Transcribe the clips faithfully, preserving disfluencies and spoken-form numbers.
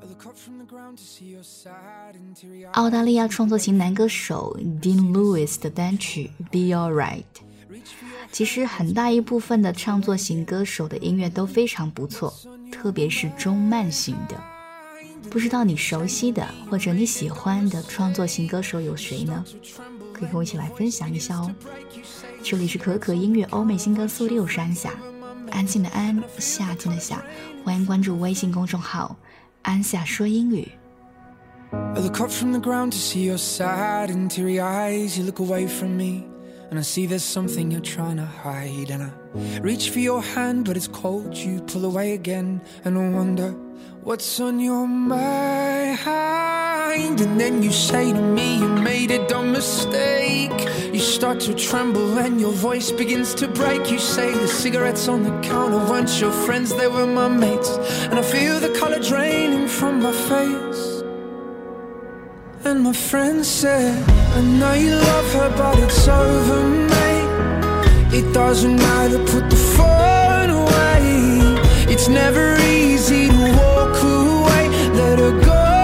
澳大利亚创作型男歌手 Dean Lewis 的单曲 Be Alright， 其实很大一部分的唱作型歌手的音乐都非常不错，特别是中慢型的。不知道你熟悉的或者你喜欢的创作型歌手有谁呢？可以和我一起来分享一下哦。这里是可可音乐欧美新歌速递，我是安夏，安静的安，夏天的夏，欢迎关注微信公众号安夏说英语。 I look up from the ground to see your sad and teary eyes. You look away from me and I see there's something you're trying to hide. And I reach for your hand but it's cold. You pull away again and I wonder what's on your mind. And then you say to me you made a dumb mistake. You start to tremble and your voice begins to break. You say the cigarettes on the counter weren't your friends, they were my mates. And I feel the colour draining from my face. And my friend said, I know you love her but it's over, mate. It doesn't matter, put the phone away. It's never easy to walk away. Let her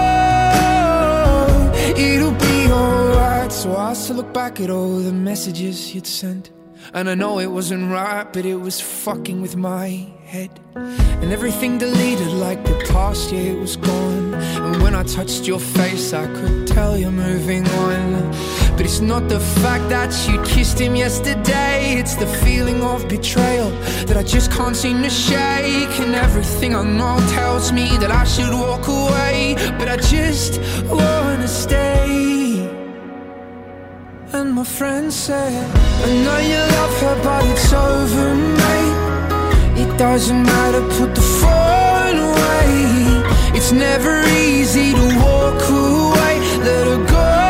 go, it'll be alright. So I asked to look back at all the messages you'd sent. And I know it wasn't right, but it was fucking with my head. And everything deleted like the past, yeah, it was gone. And when I touched your face, I could tell you're moving on. But it's not the fact that you kissed him yesterday. It's the feeling of betrayal that I just can't seem to shake. And everything I know tells me that I should walk away, but I just wanna stay. And my friend said, I know you love her but it's over, mate. It doesn't matter, put the phone away. It's never easy to walk away. Let her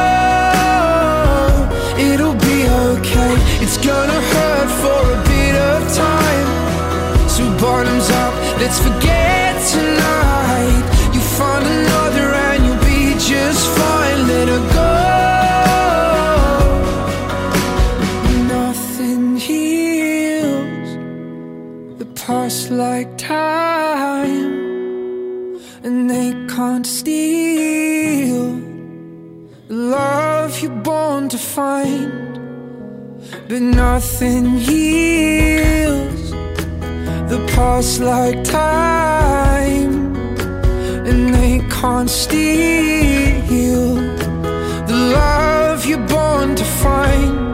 go, it'll be okay. It's gonna hurt for a bit of time. So bottoms up, let's forget tonight. You find another and you'll be just fine. Let her go. Past like time, and they can't steal the love you're born to find. But nothing heals the past like time, and they can't steal the love you're born to find.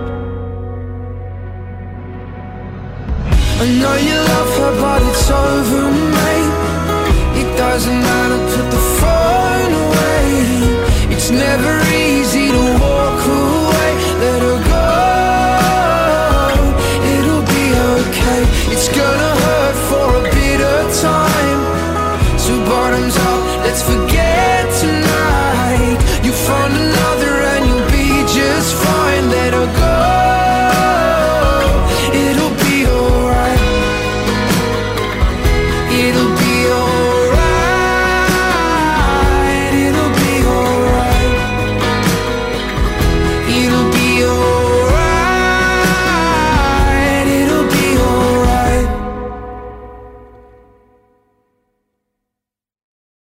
I know you love her but it's over, mate. It doesn't matter, put the phone away. It's never easy to walk away. Let her go, it'll be okay. It's good.